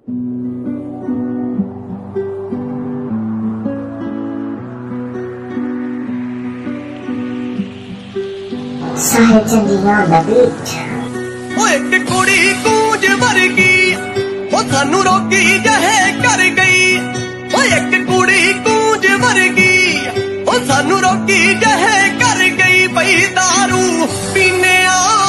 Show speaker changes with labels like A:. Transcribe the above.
A: Sahil Chandiya on the beat.
B: ਓ ਇੱਕ ਕੁੜੀ ਕੂੰਜ ਵਰਗੀ ਓ ਸਾਨੂੰ ਰੋਕੀ ਜਹੇ ਕਰ ਗਈ। ਓ ਇੱਕ ਕੁੜੀ ਕੂੰਜ ਵਰਗੀ ਓ ਸਾਨੂੰ ਰੋਕੀ ਜਹੇ ਕਰ ਗਈ। ਪਈ ਦਾਰੂ ਪੀਨੇ ਆ